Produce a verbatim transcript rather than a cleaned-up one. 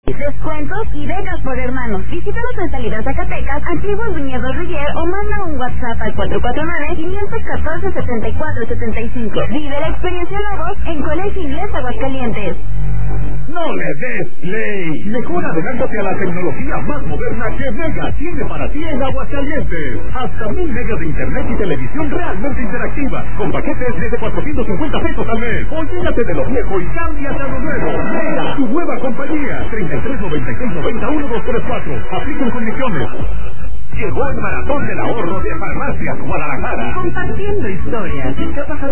Descuentos y becas por hermanos. Visítanos en Salida Zacatecas, Antiguo Viñedo Rivier o manda un WhatsApp al cuatro cuatro nueve, cinco uno cuatro, siete cuatro siete cinco. Vive la experiencia Lobos en Colegio Inglés Aguascalientes. ¡No le des play! Mejor adelántate a la tecnología más moderna que Mega tiene para ti en Aguascalientes. Hasta mil megas de internet y televisión realmente interactiva, con paquetes desde cuatrocientos cincuenta pesos al mes. Olvídate de lo viejo y cámbiate a lo nuevo. Mega, tu nueva compañía. treinta y tres noventa y seis noventa uno dos tres cuatro. Aplican condiciones. Llegó el maratón del ahorro de Farmacias Guadalajara. Compartiendo historias. ¿Qué ha pasado?